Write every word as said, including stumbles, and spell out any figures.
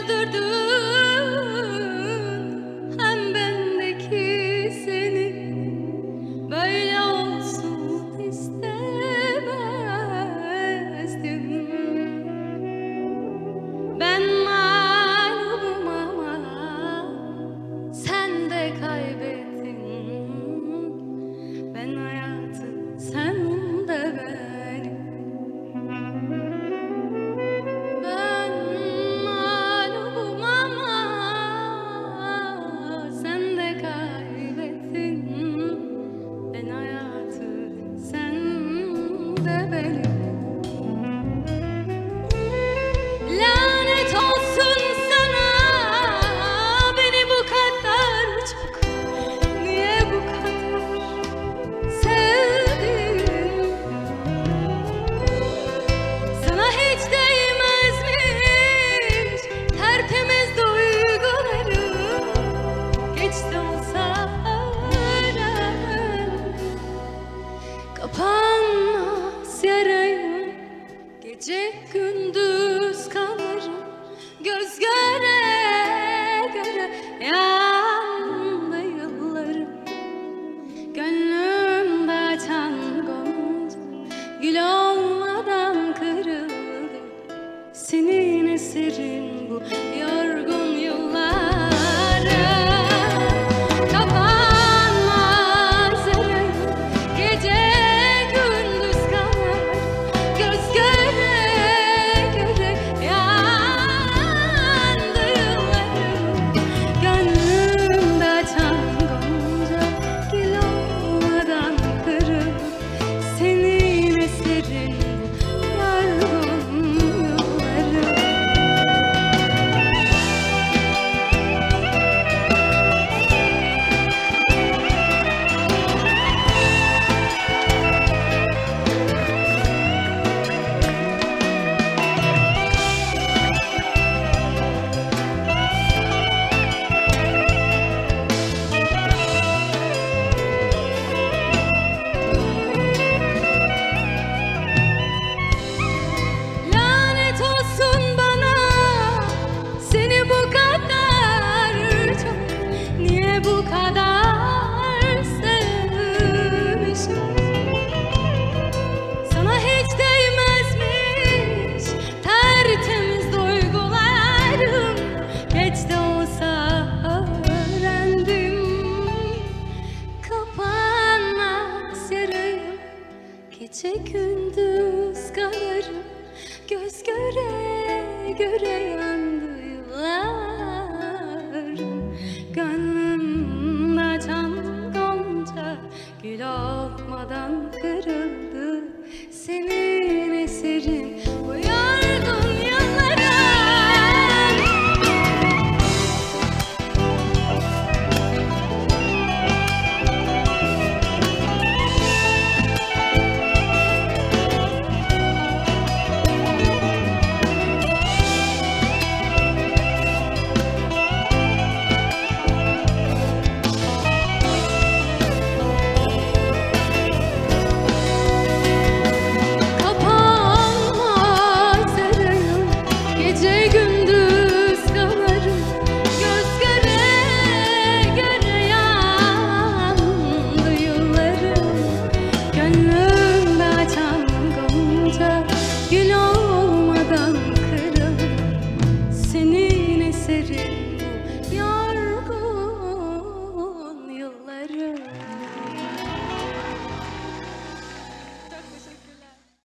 öldürdün hem bendeki seni. Böyle olsun istemezdim. Ben mağlubum ama sen de kaybettin. Ben hayatı, sen de beni. Ben mağlubum ama sen de kaybettin. Ben hayatı, sen de beni. Lanet olsun sana, beni bu kadar çok, niye bu kadar sevdin? Sana hiç değmezmiş tertemiz duygularım, geç de olsa öğren. Kapanmaz yarayım, gece gündüz kanarım. Göz göre göre yandı yıllarım. Gönlümde açan gonca gül olmadan kırıldı. Senin eserin bu yorgun yıllara. Kapanmaz yarayım, gece gündüz kanar. Göz göre göre yandı yıllarım. Gönlümde açan gonca gül olmadan kırıldı. Senin eserin yorgun yıllarım. Lanet olsun bana, seni bu kadar çok, niye bu kadar sevmişim? Sana hiç değmezmiş tertemiz duygularım, geç de olsa öğrendim. Kapanmaz yarayım, gece gündüz kanarım. Göz göre göre yandı yıllarım. Gönlümde açan gonca gül olmadan kırıldı. Senin eserin bu yorgun yıllarım. Kapanmaz yarayım, gece gündüz kanarım. Göz göre göre yandı yıllarım. Gönlümde açan gonca gül olmadan kırıldı. Senin eserin